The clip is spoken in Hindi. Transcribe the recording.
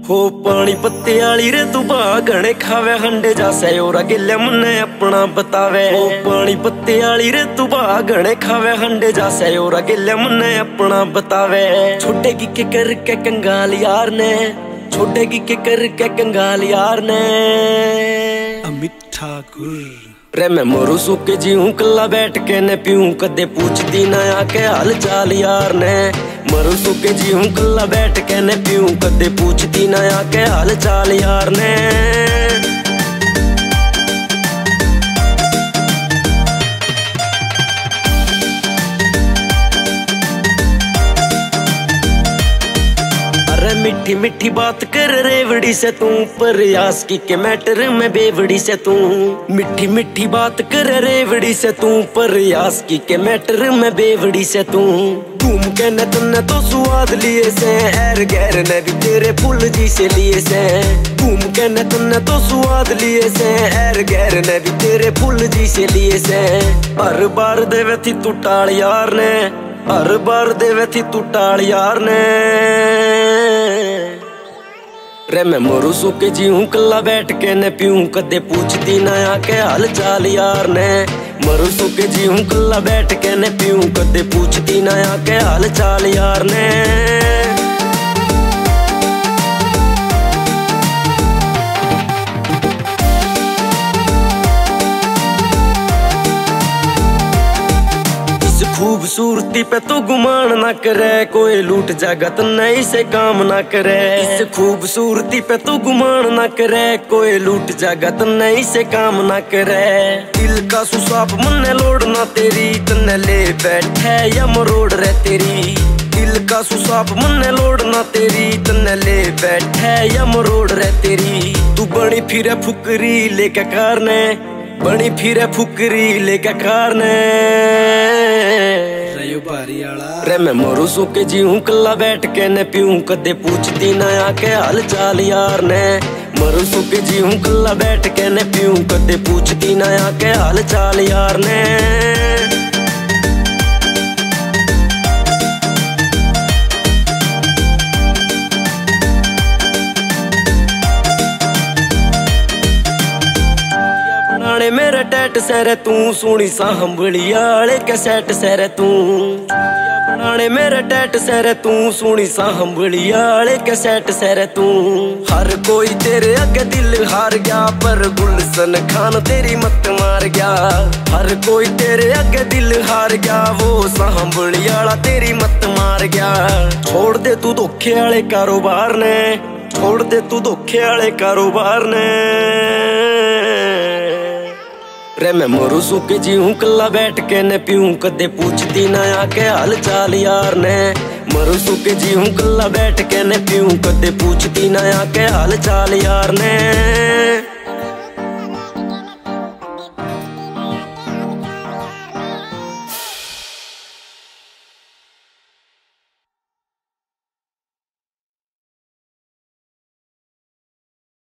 हो पानी पत्ते आली रे तू बागणे खावे हंडे जासे और गिले मुन्ने अपना बतावे। हो पानी पत्ते आली रे तू बागणे खावे हंडे जासे और गिले मुन्ने अपना बतावे। छोड़ेगी के कर के कंगाल यार ने, छोड़ेगी के कर के कंगाल यार ने। अमित ठाकुर रे मैं मरू सूके जीऊं कल्ला बैठ के न पीऊं, कदे पूछती ना आके हाल चाल यार ने। मरू सूके जीऊं कल्ला बैठ के न पीऊं, कदे पूछती ना आके हाल चाल यार ने। मीठी मीठी बात कर रेवड़ी से तू, पर यास्की के मैटर में बेवड़ी से तू। मीठी मीठी बात कर रेवड़ी से तू, पर यास्की के मैटर में बेवड़ी से तू। घूम के न तुमने तो स्वाद लिए से, एर गैर ने भी तेरे फूल जी से लिए से। घूम के न तुमने तो स्वाद लिए से, एर गैर ने भी तेरे फूल जी से लिए से। हर बार देवे थी तू टाल यार ने, हर बार देवे थी तू टाल यार ने। रे मैं मरू सूके जीऊं कल्ला बैठ के न पीऊं, कदे पूछती ना आके हाल चाल यार ने। मरू सूके जीऊं कल्ला बैठ के न पीऊं, कदे पूछती ना आके हाल चाल यार ने। खूबसूरती पे तो गुमान ना करे, कोई लूट जागा तो नहीं से काम ना करे। इस खूबसूरती पे तो गुमान ना करे, कोई लूट जागा तो नहीं से काम ना करे। दिल का सुसाप मन लोड ना तेरी, तन्ने ले बैठे या मरोड़ रे तेरी। दिल का सुसाप मन लोड ना तेरी, तन्ने ले बैठे या मरोड़ रे तेरी। तू बनी फिरे फुकरी लेके कार ने, बनी फिरे फुकरी लेके कार ने। रे मैं मरू सूके जीऊं कल्ला बैठ के न पीऊं, कदे पूछती ना आके हाल चाल यार ने। मरू सूके जीऊं कल्ला बैठ के न पीऊं, कदे पूछती ना आके हाल चाल यार ने। मेरा टैट सर तू, सोनी सांभलियाले के सेट सर तू। बनाने मेरा टैट सर तू, सोनी सांभलियाले के सेट सर तू। हर कोई तेरे आगे दिल हार गया, पर गुलशन खान तेरी मत मार गया। हर कोई तेरे आगे दिल हार गया, वो सांभलियाला तेरी मत मार गया। छोड़ दे तू धोखे वाले कारोबार ने, छोड़ दे तू धोखे वाले कारोबार ने। रे मैं मरू सूके जीऊं कल्ला बैठ के न पीऊं, कदे पूछती ना आके हाल चाल यार ने। मरू सूके जीऊं कल्ला बैठ के न पीऊं, कदे पूछती ना आके हाल चाल यार ने।